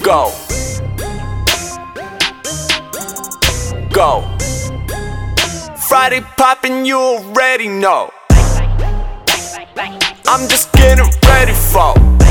Go. Go. Friday poppin', you already know. I'm just getting ready for